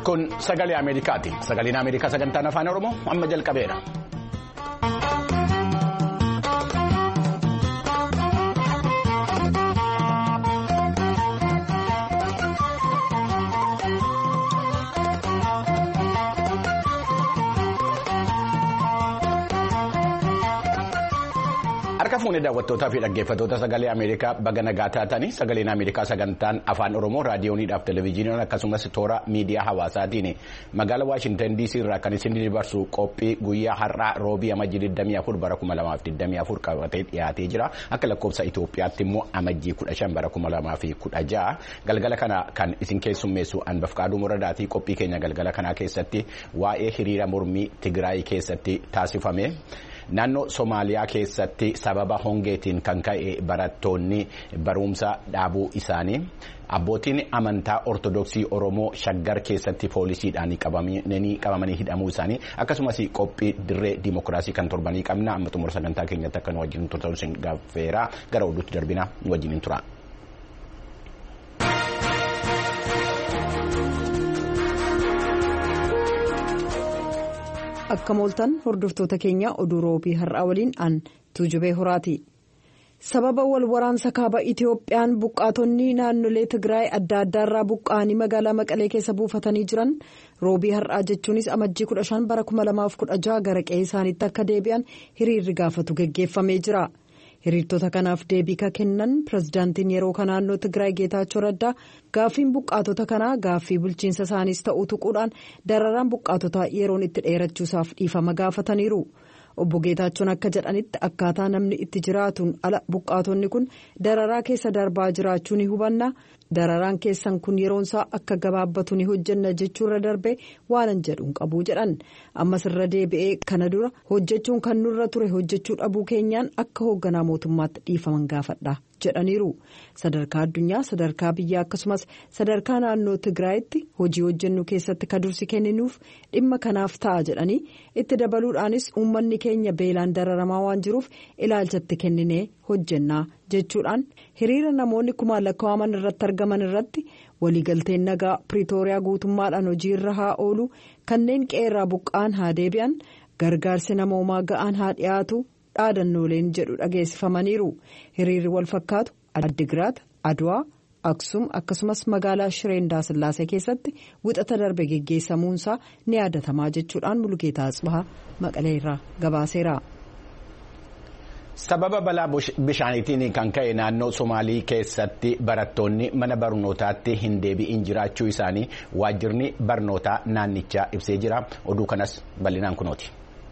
Kun sagalee Ameerikaati. Sagaleen Ameerikaa sagantaan afaan Oromoo amma jalqabeera. Harka fuunee daawwattootaa fi dhaggeeffattoota sagalee Ameerikaa baga nagaa taatanii sagaleen Ameerikaa sagantaan afaan Oromoo raadiyooniidhaaf televezyiiniin akkasumas toora miidiyaa hawaasaatiin magaalaa Waashintan DC irraa kan isin dabarsu qophii guyyaa har'aa roobii amajjii 24 bara 2024 qabatee dhiyaatee jira. Akka lakkoofsa Itoophiyaatti immoo amajjii 15 bara 2016 galgala kana kan isin keessummeessu Anbafqaaduu Moradaatii qophii keenya galgala kanaa keessatti waa'ee hiriira mormii Tigraay keessatti taasifame. Naannoo Somaaliyaa keessatti sababa hongeetiin kan ka'e barattoonni barumsa dhaabuu isaanii abbootiin amantaa ortodoksii Oromoo Shaggar keessatti poolisiidhaan qabamanii hidhamuu isaanii akkasumas qophii dirree dimokiraasii kan torbanii qabna amma xumura sagantaa keenyatti akka nu wajjin turtan isin gaafeera gara oduutti darbina nu wajjin tura. Akka mooltan hordoftoota keenya oduu roobii har'aa waliin an Tuujubee Horaati. Sababa wal waraansa kaaba Itiyoophiyaan buqqaatonni naannolee Tigraay adda addaarraa buqqa'anii magaalaa Maqalee keessa buufatanii jiran roobii har'aa jechuunis amajjii 15 bara 2016 gara qe'ee isaaniitti akka deebi'an hiriirri gaafatu geggeeffamee jira. Hiriirtota kanaaf deebii ka kennan pirezidaantiin yeroo kan naannoo Tigraay Geetaachoo Raddaa gaaffiin buqqaatota kanaa gaaffii bulchiinsa isaaniis ta'uu tuquudhaan dararaan buqqaatotaa yeroon itti dheerachuusaaf dhiifama gaafataniiru. Obbo Geetaachoon akka jedhanitti akkaataa namni itti jiraatuun ala buqqaatonni kun dararaa keessa darbaa jiraachuu ni hubanna. Dararaan keessan kun yeroonsaa akka gabaabbatu ni hojjenna jechuurra darbee waanan jedhuun qabuu jedhan. Ammas irra deebi'ee kana dura hojjechuun kan nurra ture hojjechuu dhabuu keenyaan akka hoogganaa mootummaatti dhiifaman gaafadha jedhaniiru. Sadarkaa addunyaa, sadarkaa biyyaa akkasumas sadarkaa naannoo Tigraayitti hojii hojjennu keessatti ka dursi kenninuuf dhimma kanaaf ta'a jedhanii itti dabaluudhaanis uummanni keenya beelaan dararamaa waan jiruuf ilaalchatti kenninee hojjennaa jechuudhaan hiriira namoonni kumaan lakkaa'aman irratti argaman irratti waliigalteen nagaa Piriitooriyaa guutummaadhaan hojii irra haa oolu kanneen qeerraa buqqa'an haa deebi'an gargaarsi namoomaa ga'aan haa dhiyaatu dhaadannooleen jedhu dhageessifamaniiru. Hiriirri wal fakkaatu Addigiraat, Adwaa, Aksum akkasumas magaalaa Shireen Daasillaasee keessatti wixata darbe geggeessamuunsaa ni yaadatamaa jechuudhaan Mulugeetaa Asbahaa Maqalee irraa gabaaseera. Sababa balaa bishaaniitiin kan ka'e naannoo Somaalii keessatti barattoonni mana barnootaatti hin deebi'in jiraachuu isaanii waajjirni barnootaa naannichaa ibsee jira. Oduu kanas bal'inaan kunooti.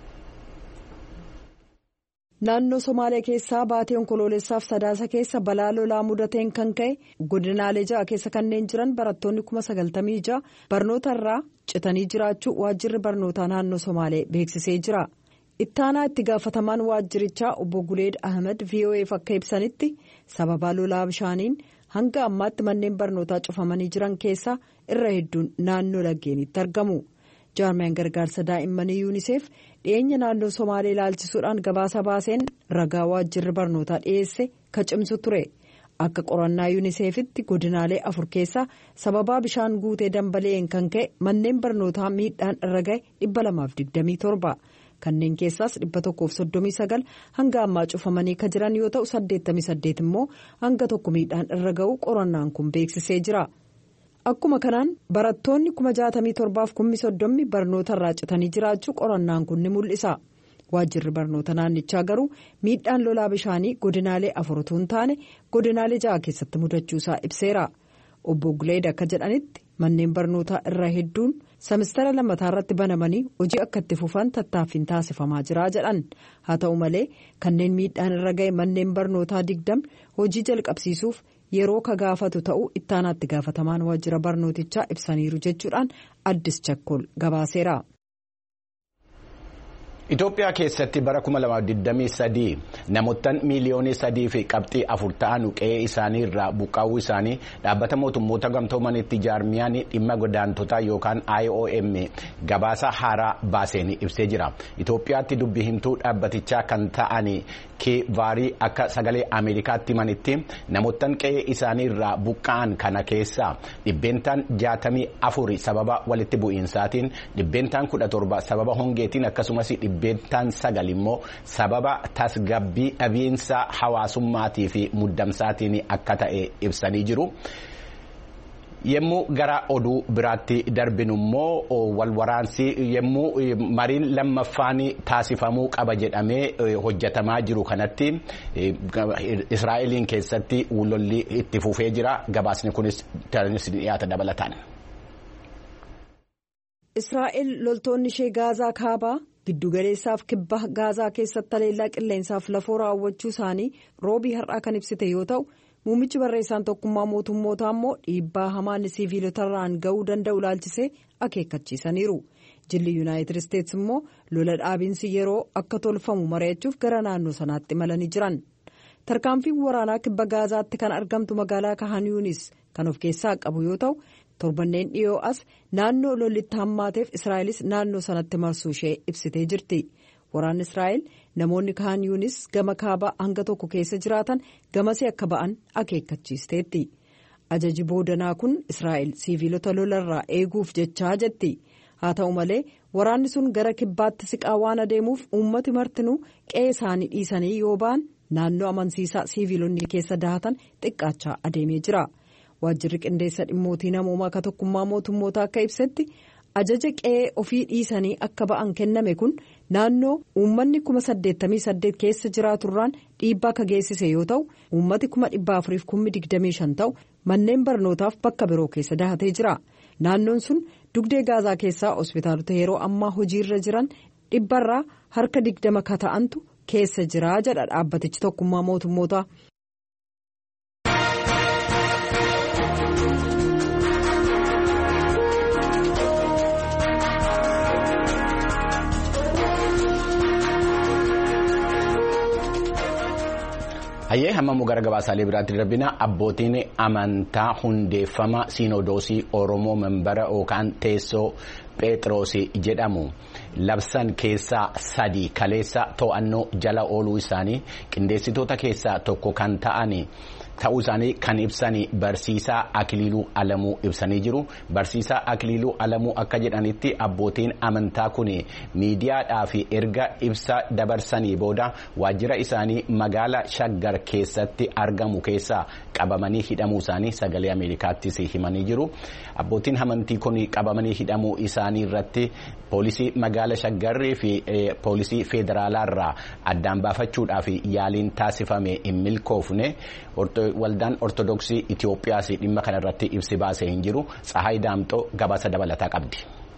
Naannoo Somaaliyaa keessaa baatee onkoloolessaaf sadaasa keessa balaa lolaa mudateen kan ka'e godinaalee 6 keessa kanneen jiran barattoonni 96,000 barnoota irraa citanii jiraachuu waajjirri barnootaa naannoo Somaaliyaa beeksisee jira. Ittaanaa itti gaafatamaan waajjirichaa obbo Guleed Ahmed VOA'f akka ibsanitti sababa lolaa bishaaniin hanga ammaatti manneen barnootaa cufamanii jiran keessaa irra hedduun naannoo laggeenitti argamu. Jaarmiyaan gargaarsa daa'immanii UNICEF dhiyeenya naannoo Somaalee ilaalchisuudhaan gabaasa baaseen ragaa waajjirri barnootaa dhiyeesse ka cimsu ture. Akka qorannaa UNICEFitti godinaalee 4 keessaa sababaa bishaan guutee dambali'een kan ka'e manneen barnootaa miidhaan irra ga'e 227. Kanneen keessaas 139 hanga ammaa cufamanii ka jiran yoo ta'u 88 immoo hanga tokko miidhaan irra ga'u qorannaan kun beeksisee jira. Akkuma kanaan barattoonni 67,030 barnoota irraa citanii jiraachuu qorannaan kun ni mul'isa. Waajjirri barnoota naannichaa garuu miidhaan lolaa bishaanii godinaalee 4 utuu hin taane godinaalee 6 keessatti mudachuusaa ibseera. Obbo Guleed akka jedhanitti manneen barnootaa irra hedduun semestara lammataa irratti banamanii hojii akka itti fufan tattaaffiin taasifamaa jira jedhan. Haa ta'u malee kanneen miidhaan irra ga'e manneen barnootaa 20 hojii jalqabsiisuuf yeroo ka gaafatu ta'uu ittaanaatti gaafatamaan waajjira barnootichaa ibsaniiru jechuudhaan Addis Chakkol gabaaseera. Itoophiyaa keessatti bara 2023 namoottan miiliyoonii 3.4 ta'an qe'ee isaanii irraa buqqaa'uu isaanii dhaabbata mootummoota gamtoomanitti jaarmiyaan dhimma godaantotaa yookaan IOM gabaasa haaraa baaseen ibsee jira. Itoophiyaatti dubbii himtuu dhaabbatichaa kan ta'an Vaarii akka sagalee Ameerikaatti himanitti namoottan qe'ee isaanii irraa buqqa'an kana keessaa dhibbeentaan 64 sababa walitti bu'iinsaatiin, dhibbeentaan 17 sababa hongeetiin akkasumas dhibbeentaan 9 immoo sababa tasgabbii dhabiinsa hawaasummaatii fi muddamsaatiin akka ta'e ibsanii jiru. Yemmuu gara oduu biraatti darbinu immoo walwaraansi yemmuu mariin lammaffaan taasifamuu qaba jedhamee hojjetamaa jiru kanatti Israa'eliin keessatti lolli itti fufee jira. Gabaasni kunis dhiyaata dabalataan. Israa'el loltoonni ishee Gaazaa kaabaa giddugaleessaaf kibba Gaazaa keessatti haleellaa qilleensaaf lafoo raawwachuu isaanii roobii har'aa kan ibsite yoo ta'u, muummichi barreessaan tokkummaa mootummootaa immoo dhiibbaa hamaan siviilotarraan ga'uu danda'u ilaalchisee akeekkachiisaniiru. Jilli Yuunaayitid Isteetsi immoo lola dhaabiinsi yeroo akka tolfamu mari'achuuf gara naannoo sanaatti imalanii jiran. Tarkaanfiin waraanaa kibba Gaazaatti kan argamtu magaalaa Kahan Yuunis kan of keessaa qabu yoo ta'u, torbanneen dhiyoo as naannoo lollitti hammaateef Israa'elis naannoo sanatti marsuu ishee ibsitee jirti. Waraanni Israa'el namoonni Kahan Yuunis gama kaabaa hanga tokko keessa jiraatan gamasii akka ba'an akeekkachiisteetti. Ajaji boodanaa kun Israa'el siviilota lolarraa eeguuf jechaa jetti. Haa ta'u malee waraanni sun gara kibbaatti siqaa waan adeemuuf uummati martinuu qe'ee isaanii dhiisanii yoo ba'an naannoo amansiisaa siviilonni keessa dahatan xiqqaachaa adeemee jira. Waajjirri qindeessa dhimmootii namoomaa akka tokkummaa mootummoota akka ibsetti ajaja qe'ee ofii dhiisanii akka ba'an kenname kun naannoo uummanni 88,000 keessa jiraaturraan dhiibbaa akka geessise yoo ta'u, uummati 425,000 ta'u manneen barnootaaf bakka biroo keessa dahatee jira. Naannoon sun dugdee Gaazaa keessaa hospitaalota yeroo ammaa hojiirra jiran 100 harka 20 ka ta'antu keessa jira jedha dhaabbatichi tokkummaa mootummoota. Hayyee hamma gara gabaasaalee biraatti darbina. Abbootiin amantaa hundeeffama siinodoosii Oromoo membara yookaan teessoo Pheexroos jedhamu labsan keessaa 3 kaleessa to'annoo jala ooluu isaanii qindeessitoota keessaa tokko kan ta'uu isaanii kan ibsanii barsiisaa Akiliiluu Alamuu ibsanii jiru. Barsiisaa Akiliiluu Alamuu akka jedhanitti abbootiin amantaa kun miidiyaadhaaf erga ibsa dabarsanii booda waajjira isaanii magaala Shaggar keessatti argamu keessaa qabamanii hidhamuu isaanii sagalee Ameerikaattis himanii jiru. Abbootiin amantii kun qabamanii hidhamuu isaanii irratti poolisii magaala Shaggarrii fi poolisii federaalaa irraa addaan baafachuudhaaf yaaliin taasifame hin milkoofne. Waldaan Ortodoksii Itoophiyaas dhimma kanarratti ibsi baasee hin jiru. Tsahaay Daamxoo gabaasa dabalataa qabdi.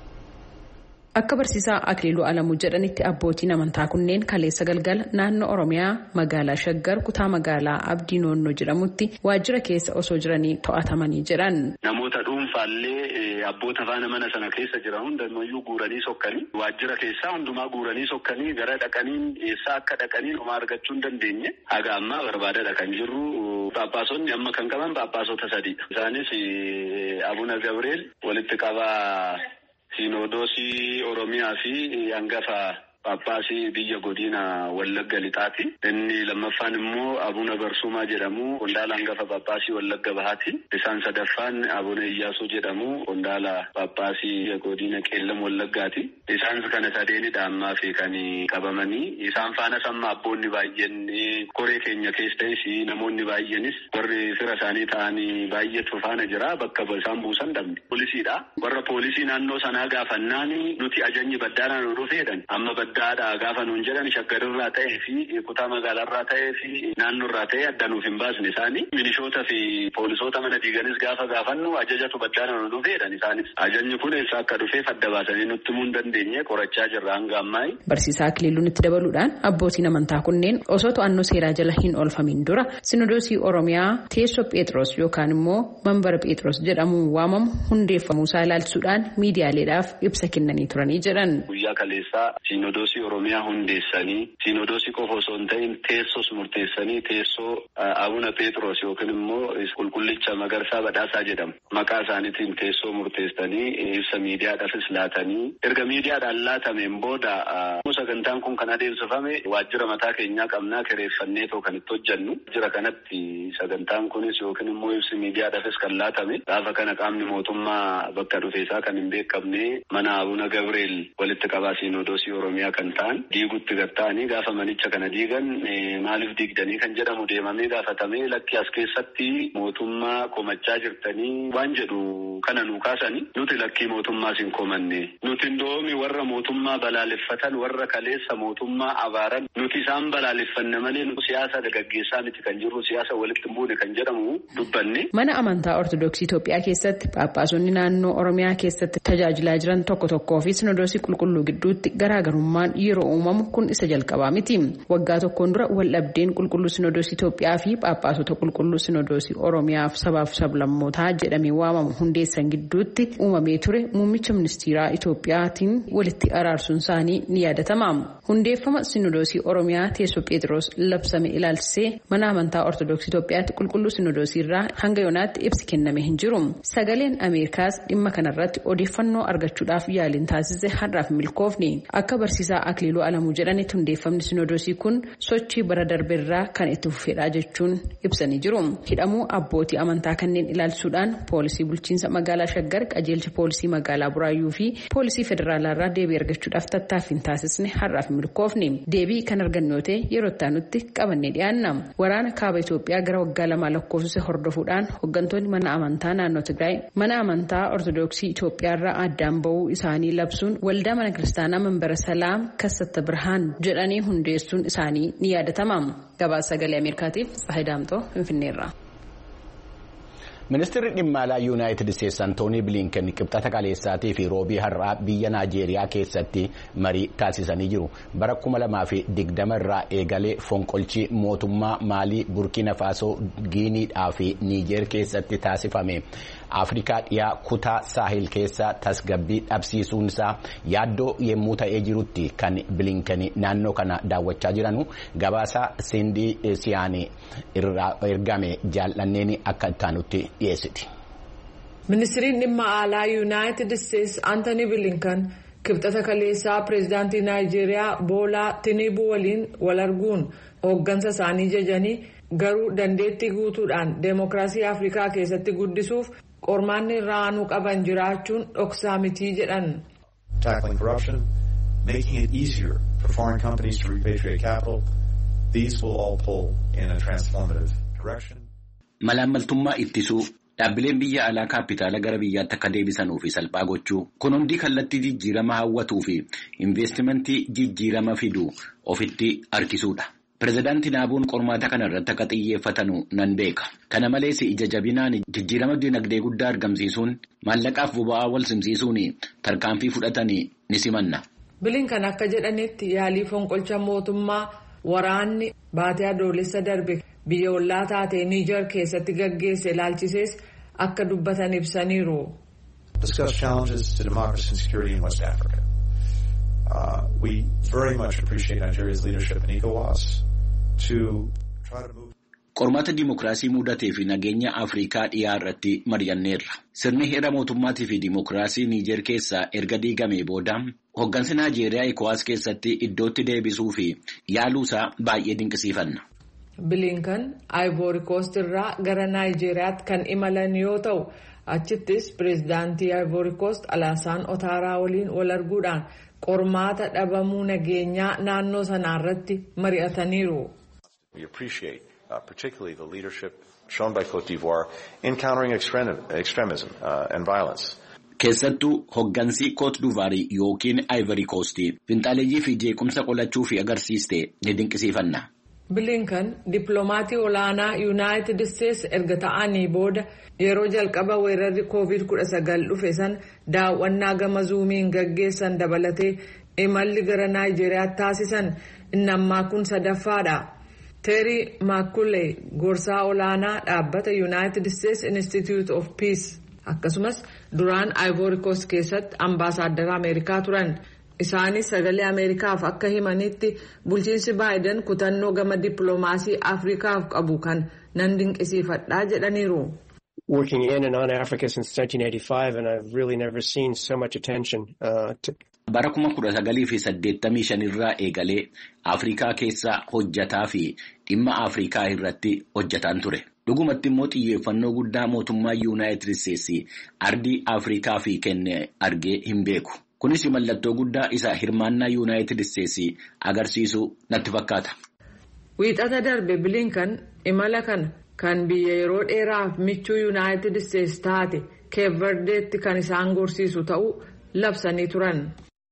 Akka barsiisaa Akiliiluu Alamuu jedhanitti abbootiin amantaa kunneen kaleessa galgala naannoo Oromiyaa magaalaa Shaggar kutaa magaalaa Abdii Noonnoo jedhamutti waajjira keessa osoo jiranii to'atamanii jiran. Namoota dhuunfaallee abboota faana mana sana keessa jiran hundumayyuu guuranii sokkanii waajjira keessaa hundumaa guuranii sokkanii gara dhaqaniin eessaa akka dhaqaniin homaa argachuu hin dandeenye. Haga ammaa barbaadadha kan jirru. Phaaphaasonni amma kan qaban phaaphaasota 3. Isaanis Abuna Gabriel walitti qabaa Siinodoosii Oromiyaa fi hangafa Phaaphaasii biyya godina Wallagga Lixaati. Inni lammaffaan immoo Abuna Barsumaa jedhamu qondaala hangafa Phaaphaasii Wallagga Bahaati. Isaan sadaffaan Abuna Iyyaasuu jedhamu qondaala Phaaphaasii godina Qeellam Wallaggaati. Isaan kana sadeenidha ammaa fi kan qabamanii. Isaan faana samma abboonni baay'een koree keenya keessas namoonni baay'eenis warri fira isaanii ta'anii baay'eetu faana jira. Bakka isaan buusan dhabne. Poolisiidha. Warra poolisii naannoo sanaa gaafannaan nuti ajajni baddaanaan nu dhufeedhan. Amma baddaadha gaafa nuun jedhan Shaggarirraa ta'ee fi kutaa magaalarraa ta'ee fi naannoorraa ta'ee adda nuuf hin baasne isaanii. Milishoota fi poolisoota mana diiganis gaafa gaafannu ajajatu baddaanaan nu dhufeedhan isaanis. Ajajni kun eessa akka dhufeef adda baasanii nutti himuu hin dandeenye qorachaa jirra hanga ammaa. Barsiisaa Akiliiluun itti dabaluudhaan abbootiin amantaa kunneen osoo to'annoo seeraa jala hin oolfamin dura Sinodoosii Oromiyaa teessoo Pheexroos yookaan immoo Mambara Pheexroos jedhamuun waamamu hundeeffamuu isaa ilaalchisuudhaan miidiyaaleedhaaf ibsa kennanii turanii jedhan. Guyyaa kaleessaa Sinodoo Siinodoosii Oromiyaa hundeessanii siinodoosii qofa osoo hin ta'in teessoos murteessanii teessoo Abuna Pheexroos yookiin immoo qulqullicha Magarsaa Badhaasaa jedhamu maqaa isaaniitiin teessoo murteessanii ibsa miidiyaadhaafis laatanii erga miidiyaadhaan laatameen booda sagantaan kun kan adeemsifame waajjira mataa keenyaa qabnaa kireeffannee kan itti hojjennu jira kanatti sagantaan kunis yookiin immoo ibsi miidiyaadhaafis kan laatame gaafa kana qaamni mootummaa bakka dhufeesaa kan hin beekamne mana Abuna Gabreel walitti qabaa siinodoosii Oromiyaa kan ta'an diigutti gatta'anii gaafa manicha kana diigan maaliif diigdanii kan jedhamu deemamee gaafatamee lakki as keessatti mootummaa komachaa jirtanii waan jedhu kana nu kaasanii nuti lakkii mootummaas hin komanne nuti ndoomi warra mootummaa balaaleffatan warra kaleessa mootummaa abaaran nuti isaan balaaleffanne malee nu siyaasa gaggeessaa miti kan jiru siyaasa walitti hin buune kan jedhamu dubbanne. Mana amantaa Ortodoksii Itoophiyaa keessatti Phaaphaasonni naannoo Oromiyaa keessatti tajaajilaa jiran tokko tokkoo fi Sinodoosii Qulqulluu gidduutti garaagarummaan yeroo uumamu kun isa jalqabaa miti. Waggaa tokkoon dura waldhabdeen Qulqulluu Sinodoosii Itoophiyaa fi Phaaphaasota Qulqulluu Sinodoosii Oromiyaaf sabaaf sablammootaa jedhamee waamamu hundeessan gidduutti uumamee ture muummicha ministeeraa Itoophiyaatiin walitti araarsuun isaanii ni yaadatama. Hundeeffama Sinodoosii Oromiyaa teessoo Pheexroos labsame ilaalchisee mana amantaa Ortodoksii Itoophiyaatti Qulqulluu Sinodoosii irraa hanga yoonaatti ibsi kenname hin jiru. Sagaleen Ameerikaas dhimma kanarratti odeeffannoo argachuudhaaf yaaliin taasise har'aaf milkoofne. Akka barsiisaa Akiliiluu Alamuu jedhanitti hundeeffamni Sinodoosii kun sochii bara darbeerraa kan itti fufedha jechuun ibsanii jiru. Hidhamuu abbootii amantaa kanneen ilaalchisuudhaan poolisii bulchiinsa magaalaa Shaggar, qajeelcha poolisii magaalaa Buraayyuu fi poolisii federaalaarraa deebii argachuudhaaf tattaaffiin taasisne har'aaf milkoofne. Deebii kan argannu yoo ta'e yeroo itti aanutti qabannee dhiyaanna. Waraana kaaba Itoophiyaa gara waggaa lamaa lakkoofsise hordofuudhaan hooggantoonni mana amantaa naannoo Tigraay mana amantaa Ortodoksii Itoophiyaarraa addaan ba'uu isaanii labsuun waldaa mana kiristaanaa Manbara Salaam Kassata Birhaan jedhanii hundeessuun isaanii ni yaadatama. Gabaasa Sagalee Ameerikaatiif Tsahayi Daamtoo Finfinneerraa. Ministeerri dhimma alaa Yuunaayitid Isteetsi Antoonii Bilinken qibxata kaleessaatii fi roobii har'aa biyya Naajeeriyaa keessatti marii taasisanii jiru. Bara 2020 irraa eegalee fonqolchi mootummaa Maalii, Burkina Faasoo, Giiniidhaa fi Niijeer keessatti taasifame. Afrikaa dhiyaa kutaa Saahil keessa tasgabbii dhabsiisuun isaa yaaddoo yemmuu ta'ee jirutti kan Bilinken naannoo kana daawwachaa jiranu gabaasa Sindii Siyaanii irraa ergame jaallanneen akka ittaanutti dhiyeessiti. Ministeerri dhimma alaa Yuunaayitid Isteetsi Antoonii Bilinken kibxata kaleessaa pireezidaantii Naayijeeriyaa Boolaa Tinuubuu waliin wal arguun hooggansa isaanii jajanii garuu dandeettii guutuudhaan deemokiraasii Afrikaa keessatti guddisuuf qormaanni irra aanuu qaban jiraachuun dhoksaa mitii jedhan. Tackling corruption, making it easier for foreign companies to repatriate capital, these will all pull in a transformative direction. Malaammaltummaa ittisuu dhaabbileen biyya alaa kaapitaala gara biyyaatti akka deebisanuu fi salphaa gochuu kun hundi kallattii jijjiirama hawwatuu fi investimentii jijjiirama fiduu ofitti harkisuudha. Pireezidaantii Naabuun qormaata kana irratti akka xiyyeeffatanu nan beeka. Kana malees ija jabinaan jijjiirama dinagdee guddaa argamsiisuun maallaqaaf boba'aa wal simsiisuun tarkaanfii fudhatanii ni simanna. Bilinken akka jedhanitti yaalii fonqolcha mootummaa waraanni baatee adoolessa darbe biyya ollaa taatee Niijer keessatti gaggeesse ilaalchisees akka dubbatan ibsaniiru. Discuss challenges to democracy and security in West Africa. We very much appreciate Nigeria's leadership in ECOWAS to try to move. Qormaata dimokiraasii mudatee fi nageenya Afrikaa dhiyaa irratti mari'anneerra. Sirni heera mootummaatii fi dimokiraasii Niijer keessaa erga diigamee booda hooggansi Naajeeriyaa ECOWAS keessatti iddootti deebisuu fi yaaluusaa baay'ee dinqisiifanna. Bilinken Ivory Coast irraa gara Naayijeeriyaatti kan imalan yoo ta'u achittis pireezidaantii Ivory Coast Alaasaan Otaaraa waliin wal arguudhaan qormaata dhabamuu nageenyaa naannoo sanaarratti mari'ataniiru. We appreciate particularly the leadership shown by Côte d'Ivoire in countering extremism and violence. Keessattuu hooggansi Côte d'Ivoire yookiin Ivory Coast finxaaleeyyii fi jeequmsa qolachuu fi agarsiiste ni dinqisiifanna. Bilinken dippiloomatii olaanaa Yuunaayitid Isteetsi erga ta'anii booda yeroo jalqaba weerarri COVID-19 dhufe san daawwannaa gama zuumiin gaggeessan dabalatee imalli gara Naayijeeriyaatti taasisan inni ammaa kun sadaffaadha. Terry McCulley gorsaa olaanaa dhaabbata United States Institute of Peace akkasumas duraan Ivory Coast keessatti ambaasaaddara Ameerikaa turan. Isaanis sagalee Ameerikaaf akka himanitti bulchiinsi Baayiden kutannoo gama dippiloomaasii Afrikaaf qabu kan nan dinqisiifadhaa jedhaniiru. Working in and on Africa since 1985 and I've really never seen so much attention to Bara 1985 irraa eegalee Afrikaa keessa hojjataa fi dhimma Afrikaa irratti hojjataan ture. Dhugumatti immoo xiyyeeffannoo guddaa mootummaa Yuunaayitid Steetsi ardii Afrikaa fi kenne argee hin beeku. Kunis mallattoo guddaa isa hirmaannaa Yuunaayitid Steetsi agarsiisu natti fakkaata. Wiixata darbe Blinken imala kan biyya yeroo dheeraaf michuu Yuunaayitid Steetsi taate Cape Verdeetti kan isaan gorsiisu ta'uu labsanii turan.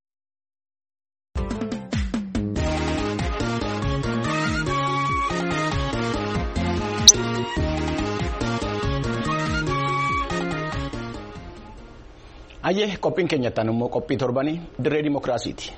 Ayyee qophiin keenyattaan immoo qophii torbanii dirree dimookiraasiiti.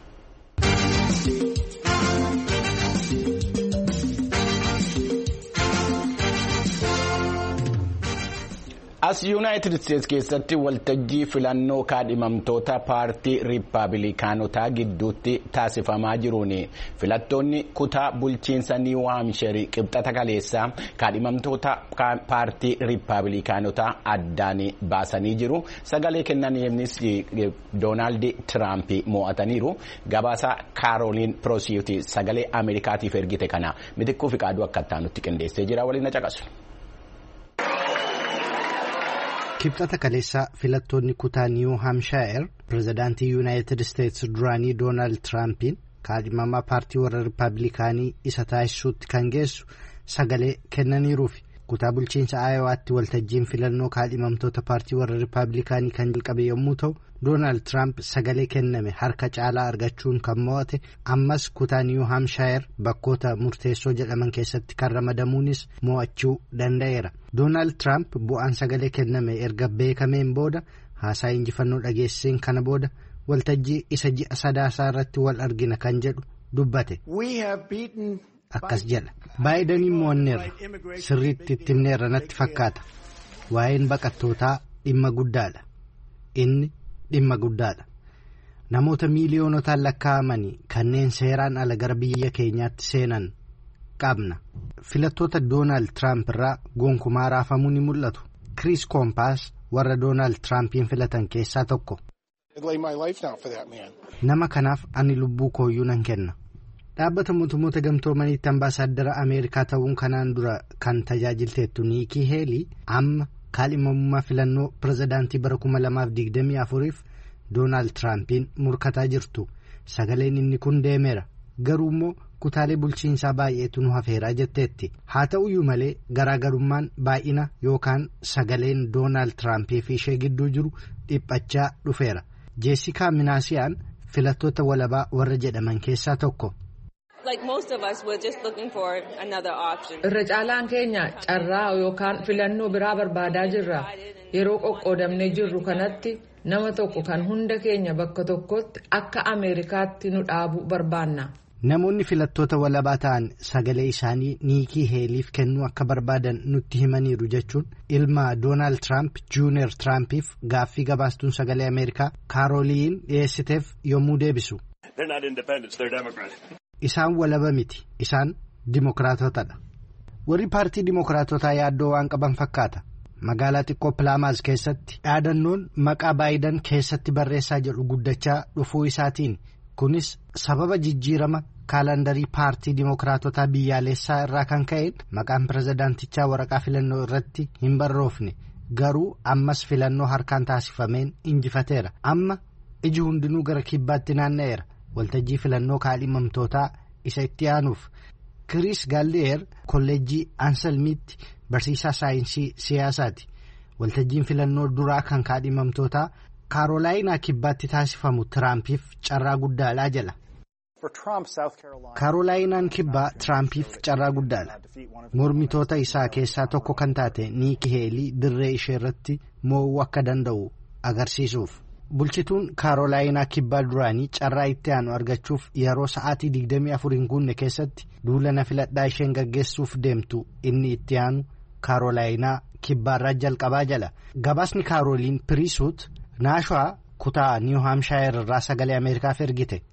As Yuunaayitid Steetsi keessatti waltajjii filannoo kaadhimamtoota paartii Riippaabilikaanotaa gidduutti taasifamaa jiruun filattoonni kutaa bulchiinsa Niiw Haamsheerii qibxata kaleessaa kaadhimamtoota paartii Riippaabilikaanotaa addaan baasanii jiru. Sagalee kennaniifis Doonaald Tiraamp mo'ataniiru. Gabaasa Kaarooliin Piroosiyuutii sagalee Ameerikaatiif ergite kana Mitikkuu Fiqaaduu akka itti qindeessee jira waliin na caqasu. Kibxata kaleessaa filattoonni kutaa Niiw Haamshaayir pirezidaantii Yuunaayitid Steetsi duraanii Doonaald Tiraampiin kaadhimamaa paartii warra Riippaabilikaanii isa taasisuutti kan geessu sagalee kennaniiruufi kutaa bulchiinsa Aayowaatti waltajjiin filannoo kaadhimamtoota paartii warra Riippaabilikaanii kan jalqabe yommuu ta'u Doonaald Tiraamp sagalee kenname harka caalaa argachuun kan mo'ate ammas kutaa Niiw Haamshaayir bakkoota murteessoo jedhaman keessatti kan ramadamuunis mo'achuu danda'eera. Doonaald Tiraamp bu'aan sagalee kenname erga beekameen booda haasaa injifannoo dhageessiseen kana booda waltajjii isa ji'a sadaasaa irratti wal argina kan jedhu dubbate. Akkas jedha. Baayidaniin mo'anneerra sirriitti itti himneerra natti fakkaata. Waa'een baqattootaa dhimma guddaadha. Inni dhimma guddaadha. Namoota miiliyoonotaan lakkaa'amanii kanneen seeraan ala gara biyya keenyaatti seenan qabna. Filattoota Doonaald Tiraamp irraa gonkumaa raafamuu ni mul'atu. Kiriis Koompaas warra Doonaald Tiraampiin filatan keessaa tokko. Nama kanaaf ani lubbuu kooyyuu nan kenna. Dhaabbata mootummoota gamtoomaniitti ambaasaaddara Ameerikaa ta'uun kanaan dura kan tajaajilteettu Niikii Heelii amma kaadhimamummaa filannoo pirezidaantii bara 2024f Doonaald Tiraampiin murkataa jirtu. Sagaleen inni kun deemeera. Garuu immoo kutaalee bulchiinsaa baay'eetu nu hafeeraa jetteetti. Haa ta'uyyuu malee garaagarummaan baay'ina yookaan sagaleen Doonaald Tiraampiif ishee gidduu jiru dhiphachaa dhufeera. Jeesikaa Minaasiyaan filattoota walabaa warra jedhaman keessaa tokko. Irra caalaan keenya carraa yookaan filannoo biraa barbaadaa jirra. Yeroo qoqqoodamnee jirru kanatti nama tokko kan hunda keenya bakka tokkotti akka Ameerikaatti nu dhaabu barbaanna. Namoonni filattoota walabaa ta'an sagalee isaanii Niikii Heeliif kennuu akka barbaadan nutti himaniiru jechuun ilma Doonaald Tiraamp Juuniyer Tiraampiif gaaffii gabaastuun sagalee Ameerikaa Kaarooliin dhiyeessiteef yommuu deebisu. Isaan walaba miti. Isaan dimokiraatotadha. Warri paartii dimokiraatotaa yaaddoo waan qaban fakkaata. Magaalaa xiqqoo Pilaamaaz keessatti dhaadannoon maqaa Baayidan keessatti barreessaa jedhu guddachaa dhufuu isaatiin kunis sababa jijjiirama kaalandarii paartii dimokiraatotaa biyyaalessaa irraa kan ka'een maqaan pirezidaantichaa waraqaa filannoo irratti hin barroofne garuu ammas filannoo harkaan taasifameen injifateera. Amma iji hundinuu gara kibbaatti naanna'eera. Waltajjii filannoo kaadhimamtootaa isa itti aanuuf Kiriis Gaalleer kolleejjii Anselmiitti barsiisaa saayinsii siyaasaati. Waltajjiin filannoo duraa kan kaadhimamtootaa Kaarolaayinaa kibbaatti taasifamu Tiraampiif carraa guddaadhaa jala. Kaarolaayinaan kibbaa Tiraampiif carraa guddaadha. Mormitoota isaa keessaa tokko kan taate Niikii Heelii dirree ishee irratti mo'uu akka danda'u agarsiisuuf. Bulchituun Kaarolaayinaa kibbaa duraanii carraa itti aanu argachuuf yeroo sa'aatii 24 hin guunne keessatti duula filadhaa isheen gaggeessuuf deemtu inni itti aanu Kaarolaayinaa kibbaarraa jalqabaa jala. Gabaasni Kaarooliin Piriisuut Naashwaa kutaa Niw Haamshaayir irraa sagalee Ameerikaaf ergite.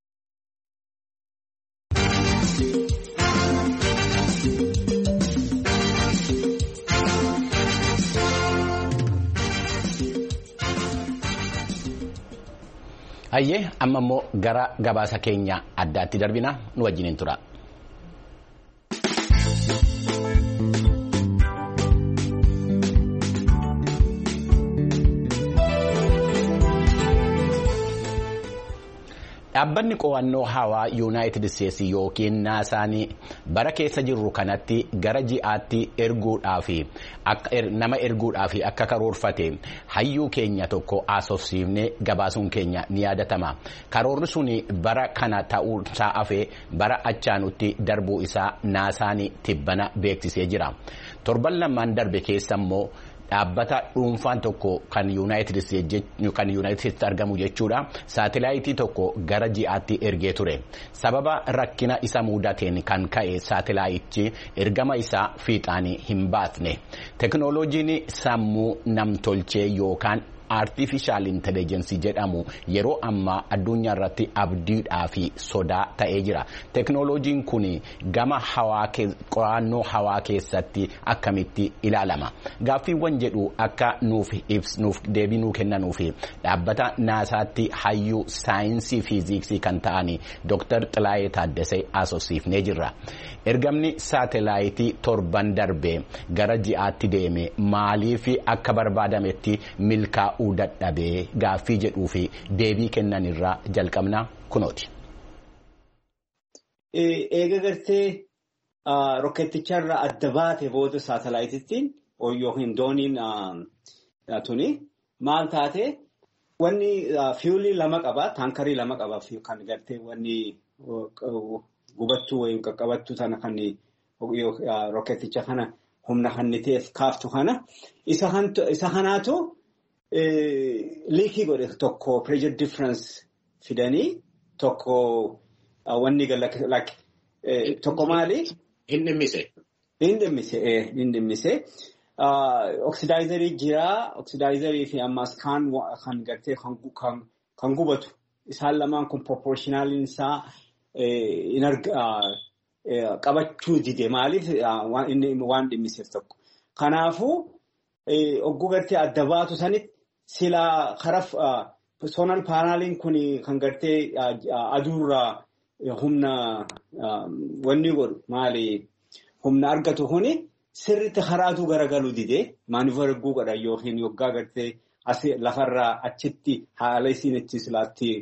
Hayyee amma immoo gara gabaasa keenya addaatti darbina nu wajjiniin tura. Dhaabbanni qo'annoo hawaa Yuunaayitid Isteetsi yookiin naasaan bara keessa jirru kanatti gara ji'aatti nama erguudhaaf akka karoorfate hayyuu keenya tokko haasofsiifnee gabaasuun keenya ni yaadatama. Karoorri sun bara kana ta'uusaa hafee bara achaanutti darbuu isaa naasaan tibbana beeksisee jira. Torban lamaan darbe keessa immoo dhaabbata dhuunfaan tokko kan Yuunaayitid Isteetsi argamu jechuudha. Saatelaayitii tokko gara ji'aatti ergee ture. Sababa rakkina isa mudateen kan ka'e saatelaayitii ergama isaa fiixaan hin baasne. Teknooloojiin sammuu namtolchee yookaan Artificial Intelligence jedhamu yeroo ammaa addunyaa irratti abdiidhaa fi sodaa ta'ee jira. Teknooloojiin kun gama qo'annoo hawaa keessatti akkamitti ilaalama? Gaaffiiwwan jedhu akka nuuf deebii nuu kennanuufi dhaabbata naasaatti hayyuu saayinsii fiiziksii kan ta'an Dr. Xilaayee Taaddasee haasofsiifnee jirra. Ergamni saatelaayitii torban darbee gara ji'aatti deeme maaliif akka barbaadametti milkaa'uu dadhabee gaaffii jedhuu fi deebii kennan irraa jalqabna kunooti. Eega gartee rokkeetticharraa adda baate booda saatalaayitittiin yookiin dooniin tuni maal taate wanni fiiyulii lama qaba taankarii lama qaba kan gartee wanni gubattuu wayii qaqqabattuu tana kan rokkeetticha kana humna kanniteef kaaftu kana isa kanaatu liikii godhe tokko pressure difference fidanii tokko wanni tokko maali? Hin dhimmise. Oxidaayizarii jira. Oxidaayizarii fi ammas kan gartee kan gubatu. Isaan lamaan kun proportionaliin isaa qabachuu dide maaliif waan dhimmiseef tokko. Kanaafuu ogguu gartee adda baatu sanitti silaa karaa soonal paanaaliin kun kan gartee aduurraa humna wanni godhu maali humna argatu kuni sirriitti karaa aduu garagaluu didee maanifoor erguu godha yookiin yoggaa gartee asii lafarraa achitti haala isiin itti silaatti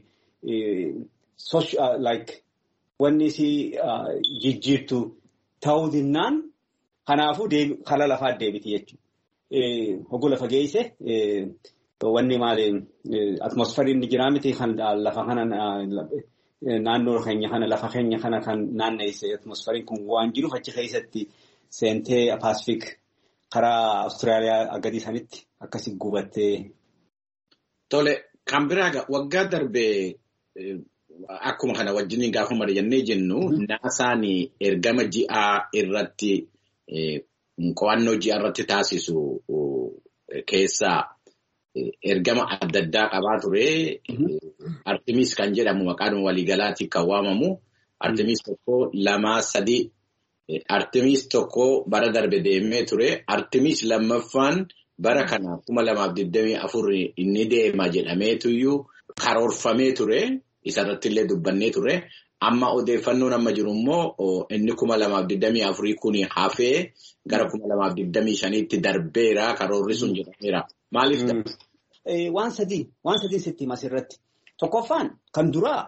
wanni isii jijjiirtu ta'uu dinnaan kanaafuu kala lafaa deebiti jechuudha. Hogguu lafa geesse wanni maali atmosferiin ni jira miti kan lafa kana naannoo keenya kana lafa keenya kana kan naanneesse atmosferiin kun waan jiruuf achi keessatti seentee Paasifik karaa Awustiraaliyaa gadi sanitti akkasi gubattee. Tole kan biraa waggaa darbee akkuma kana wajjin gaafa mari'annee jennu naasaan ergama ji'aa irratti qo'annoo ji'a irratti taasisu keessaa ergama adda addaa qabaa ture. Artemis kan jedhamu maqaan waliigalaatti kan waamamu. Artemis tokko lama sadii. Artemis tokko bara darbe deemee ture. Artemis lammaffaan bara kana 2024 inni deema jedhameetuyyuu karoorfamee ture. Isarratti illee dubbannee ture. Amma odeeffannoon amma jiru immoo inni 2024 kun hafee gara 2025tti darbeera karoorri sun jedhameera. Maaliif waan sadii sitti masirratti. Tokkoffaan kan duraa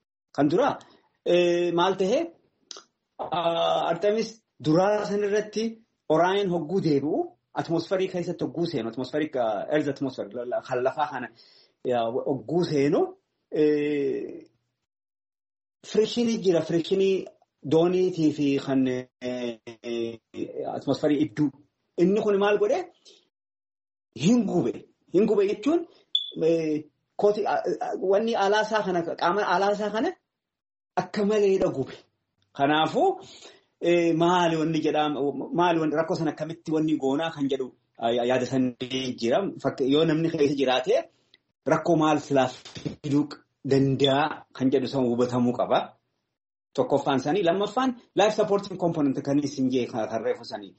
maal tahee Artemis duraa sanirratti Oraayin hogguu deebi'u atmosferii keessatti hogguu seenu atmosferii erza atmosferii kan lafaa kana hogguu seenu firishinii jira firishinii dooniitii fi kan atmosferii idduu inni kun maal godhe hin gube jechuun wanni alaasaa kana qaama alaasaa kana akka maleedha gube. Kanaafuu maali wanni jedhamu maali wanni rakkoo sana akkamitti wanni goonaa kan jedhu yaada sanii jira. Yoo namni keessa jiraate rakkoo maal silaa fiduu danda'a kan jedhu san hubatamuu qaba. Tokkoffaan sanii lammaffaan life supporting component kan isin jee kan reefu sanii.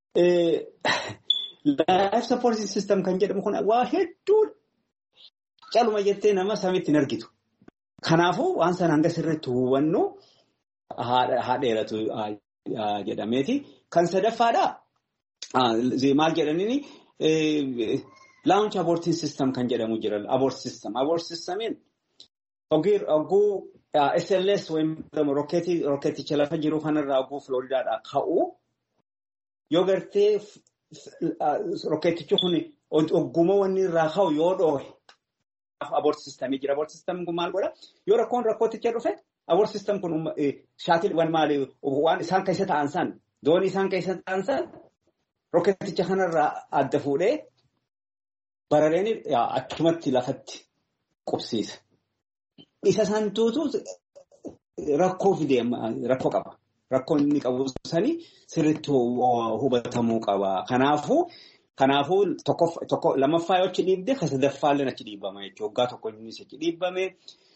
Life supporting system kan jedhamu kun waa hedduu caluma jettee nama samitti hin argitu. Kanaafuu waan sana hanga sirriitti hubannu haa dheeratu jedhameeti. Kan sadaffaadha maal jedhaniini launch aborting system kan jedhamu jira. Abort systemiin oguu SLS rokkeeticha lafa jiru kanarraa oguu Floridaadhaa ka'u yoo gartee rokkeetichi kun ogguma wanni irraa ka'u yoo dhoohe abort systemii jira. Abort system kun maal godha? Yoo rakkooticha dhufe abort system kun shaatiliiwwan maali waan isaan keessa ta'an san doonii isaan keessa ta'an san rokkeeticha kanarraa adda fuudhee barareen achumatti lafatti qubsiisa. Isa santuutu rakkoo fidee rakkoo qaba. Rakkoo inni qabu sanii sirriitti hubatamuu qaba. Kanaafuu tokko lamaffaa yoo achi dhiibde kan sadaffaallee achi dhiibama jechuudha. Waggaa tokko innis achi dhiibame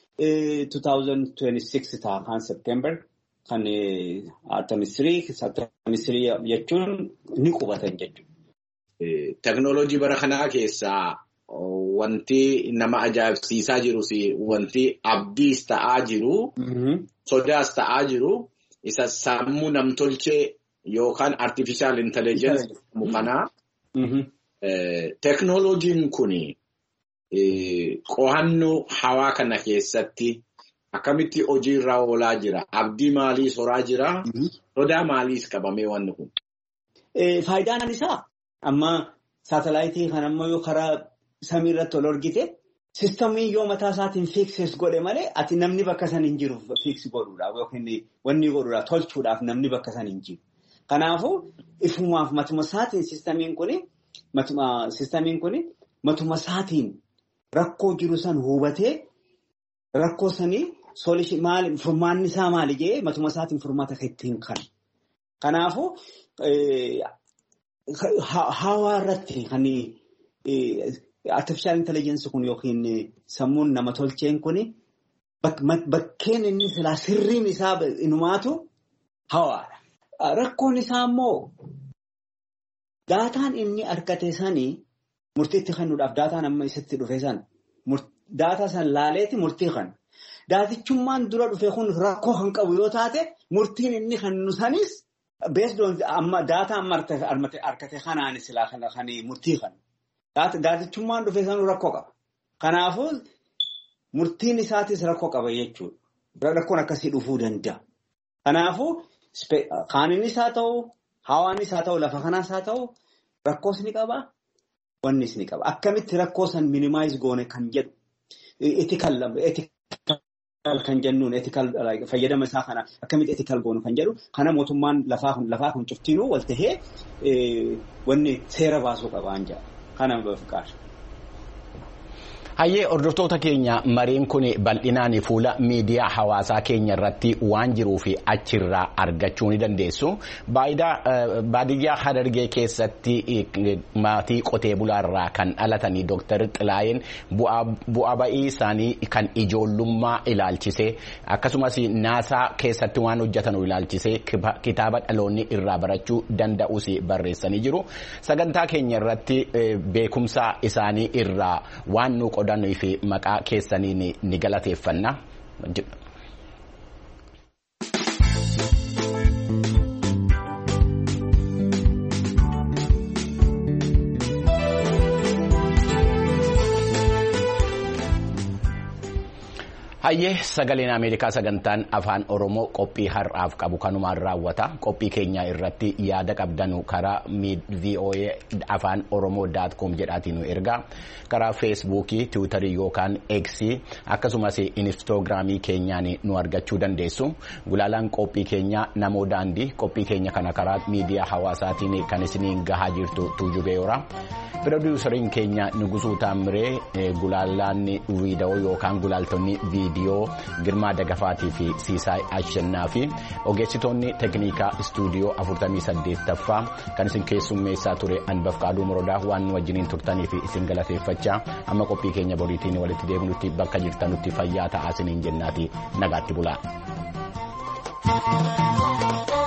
2026 ta'a kan September kan 23 jechuun ni qubatan jechuudha. Teknooloojii bara kanaa keessaa wanti nama ajaa'ibsiisaa jirus wanti abdiis ta'aa jiru sodaas ta'aa jiru isa sammuu namtolchee yookaan artificial intelligence kanaa teknooloojiin kun qo'annoo hawaa kana keessatti akkamitti hojiirra oolaa jira? Abdii maalii soraa jira? Sodaa maaliis qabamee wanni kun? Faayidaan isaa amma saatalaayitii kan ammoo yoo karaa samii irratti ol argite sistamii yoo mataa isaatiin fiiksis godhe malee ati namni bakka san hin jiru fiiksi godhuudhaaf yookiin wanni godhuudhaaf tolchuudhaaf namni bakka san hin jiru. Kanaafuu ifumaaf matuma isaatiin sistamiin kun matuma isaatiin rakkoo jiru san hubatee rakkoo sanii furmaanni isaa maali jee matuma isaatiin furmaata ittiin kan. Kanaafuu hawaa irratti kan artificial intelligence kun yookiin sammuun nama tolcheen kun bakkeen inni silaa sirriin isaa inumaatu hawaadha. Rakkoon isaa immoo daataan inni argate sanii murtiitti kennuudhaaf daataan amma isatti dhufe san daataa san laaleeti murtii kan. Daatichummaan dura dhufe kun rakkoo kan qabu yoo taate murtiin inni kennu sanis based on amma daataa amma argate kanaan silaa kan murtii kan. Daatichummaan dhufe sanuu rakkoo qaba. Kanaafuu murtiin isaatis rakkoo qaba jechuudha. Rakkoon akkasii dhufuu danda'a. Kanaafuu kaaninnis haa ta'u, hawaannis haa ta'u, lafa kanaas haa ta'u, rakkoos ni qaba, wannis ni qaba. Akkamitti rakkoo san minimize goone kan jedhu ethical kan jennuun fayyadama isaa kana akkamitti ethical goonu kan jedhu kana mootummaan lafaa kun cuftiinuu wal tahee wanni seera baasuu qabaan jedha. Kana baafqaadha. Hayyee hordoftoota keenya mariin kun bal'inaan fuula miidiyaa hawaasaa keenya irratti waan jiruu fi achirraa argachuu ni dandeessu. Baadiyyaa Harargee keessatti maatii qotee bulaarraa kan dhalatanii Dr. Xilaayeen bu'aa ba'ii isaanii kan ijoollummaa ilaalchisee akkasumas naasaa keessatti waan hojjetan ilaalchisee kitaaba dhaloonni irraa barachuu danda'us barreessanii jiru. Sagantaa keenya irratti beekumsa isaanii irraa waan nu qodanii fi maqaa keessanii ni galateeffanna. Hayyee sagaleen Ameerikaa sagantaan afaan Oromoo qophii har'aaf qabu kanumaan raawwata. Qophii keenya irratti yaada qabdanu karaa VOA afaan oromoo.com jedhaatiin nu ergaa. Karaa feesbuukii, tiwiitarii yookaan X akkasumas inistoogiraamii keenyaan nu argachuu dandeessu. Gulaalaan qophii keenya namoo daandii qophii keenya kana karaa miidiyaa hawaasaatiin kan isiniin gahaa jirtu Tuujubeeyora. Pirodiisariin keenya Nugusuu Taamiree gulaalaan viidiyoo yookaan gulaaltonni viidiyoo viidiyoo Girmaa Dagafaatii fi Siisaay Ashannaa fi ogeessitoonni teeknikaa istuudiyoo 48ffaa kan isin keessummeessaa ture Anbafqaaduu Morodaa waan wajjiniin turtanii fi isin galateeffachaa amma qophii keenya boriitiin walitti deebinutti bakka jirtanutti fayyaa ta'aa isiniin jennaati nagaatti bulaa.